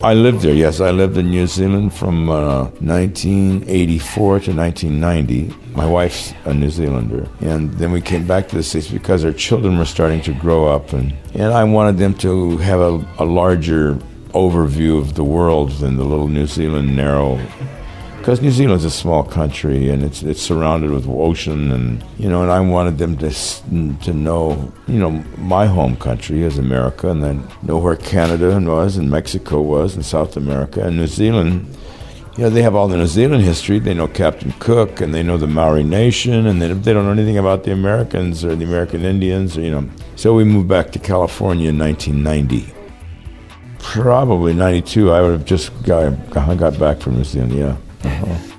I lived there, yes. I lived in New Zealand from 1984 to 1990. My wife's a New Zealander. And then we came back to the States because our children were starting to grow up. And I wanted them to have a larger overview of the world than the little New Zealand narrow. Because New Zealand's a small country and it's surrounded with ocean, and I wanted them to know, my home country is America, and then know where Canada was and Mexico was and South America. And New Zealand, they have all the New Zealand history. They know Captain Cook and they know the Maori Nation, and they don't know anything about the Americans or the American Indians, So we moved back to California in 1990. Probably 92. I would have just got back from New Zealand, yeah. Uh-huh.